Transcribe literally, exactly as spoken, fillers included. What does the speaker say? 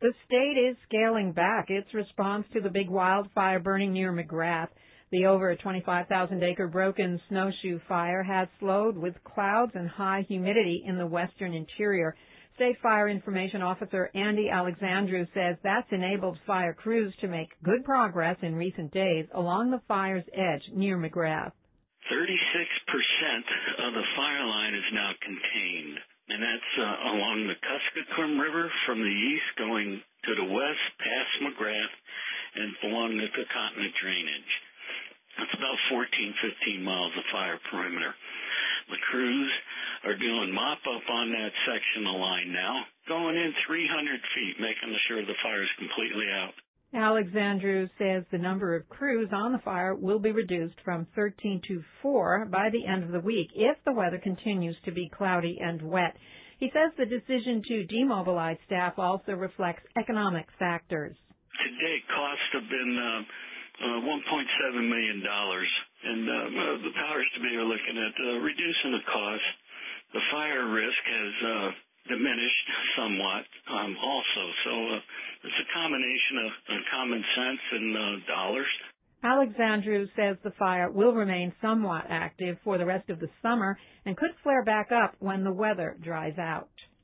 The state is scaling back its response to the big wildfire burning near McGrath. The over twenty-five thousand acre Broken Snowshoe Fire has slowed with clouds and high humidity in the western interior. State Fire Information Officer Andy Alexandru says that's enabled fire crews to make good progress in recent days along the fire's edge near McGrath. thirty-six percent of the fire line is now contained, and that's uh, along the Kuskokwim River from the east going to the west past McGrath and along the Continent Drainage. That's about fourteen, fifteen miles of fire perimeter. The crews are doing mop-up on that section of line now, going in three hundred feet, making sure the fire is completely out. Alexandru says the number of crews on the fire will be reduced from thirteen to four by the end of the week if the weather continues to be cloudy and wet. He says the decision to demobilize staff also reflects economic factors. To date, costs have been uh, uh, one point seven million dollars, and uh, uh, the powers to be are looking at uh, reducing the cost. The fire risk has uh, diminished somewhat um, also, so uh, it's a combination of uh, common sense and uh, dollars. Alexandru says the fire will remain somewhat active for the rest of the summer and could flare back up when the weather dries out.